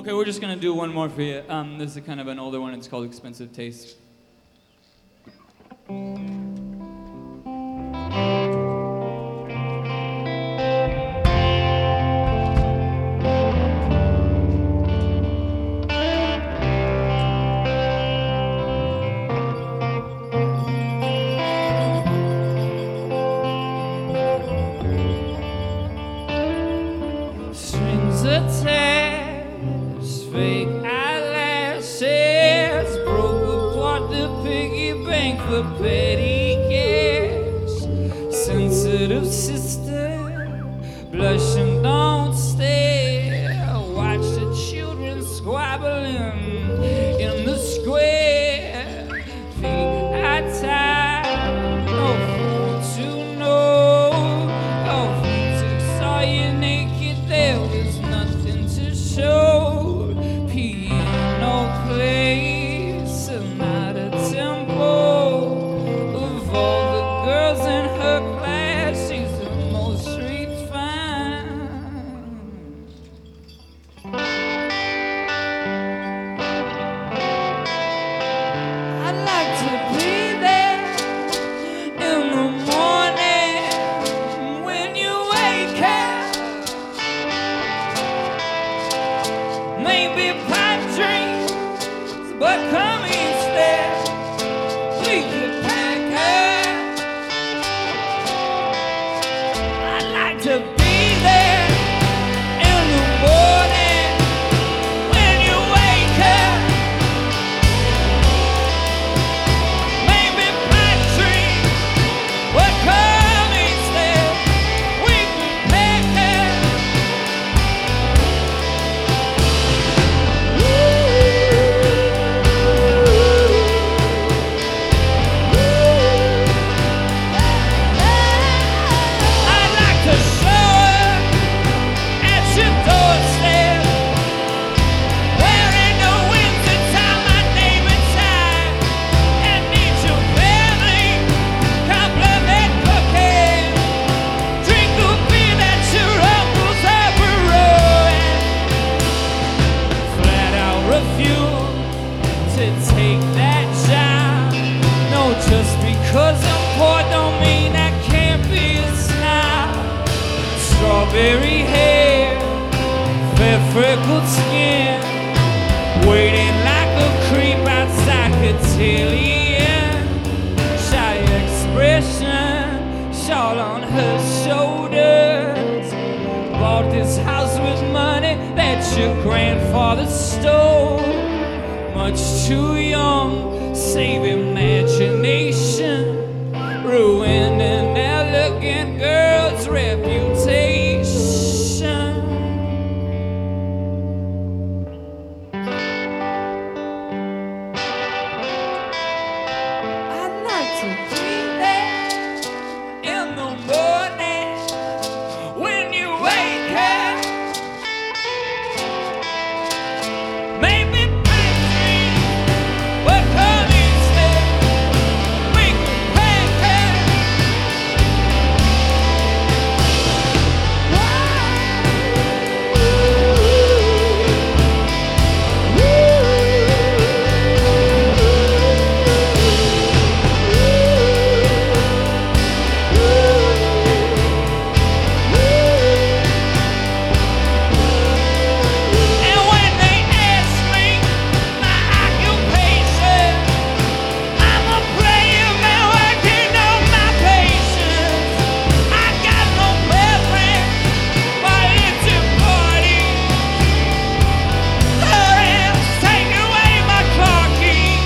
Okay, we're just gonna do one more for you. This is kind of an older one. It's called Expensive Taste. Strings attached, fake eyelashes, broke apart the piggy bank for petty cash. Sensitive sister, blush and don't stare. Watch the children squabbling in the square. Feet are tied, no fool to know. Oh, music saw you naked, there was nothing to show. Piano plays not a tempo. Of all the girls in her class, she's the most refined. I'd like to be there in the morning when you wake up. Maybe pipe dreams, but come instead. We could pack up. I'd like to be there in the morning when you wake up. Maybe pipe dreams, but come instead. We could pack up. I'd like to show up at your doorstep, wearing the winter time, my name and time, and meet your family, compliment cooking, drink the beer that your uncles have brewing, flat out refuse to take that job. No, just because I'm poor don't mean I can't be a snob. Strawberry hair, fair freckled skin, waiting like a creep outside cotillion. Shy expression, shawl on her shoulders. Bought this house with money that your grandfather stole. Much too young, save imagination, ruined an elegant girl's reputation. I'd like to be there in the morning when you wake up. Maybe pipe dreams, but come instead. We could pack up. And when they ask me my occupation, I'm a player man working on my patience. I got no preference for little parties. Parents, take away my car keys.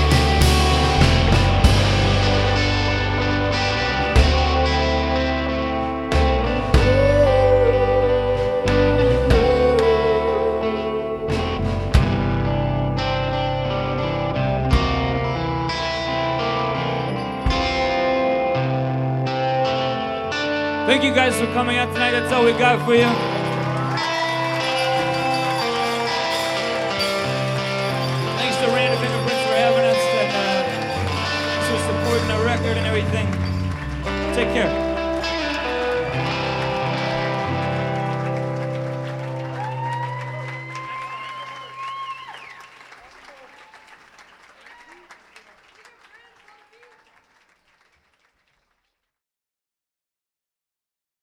Thank you guys for coming out tonight. That's all we got for you.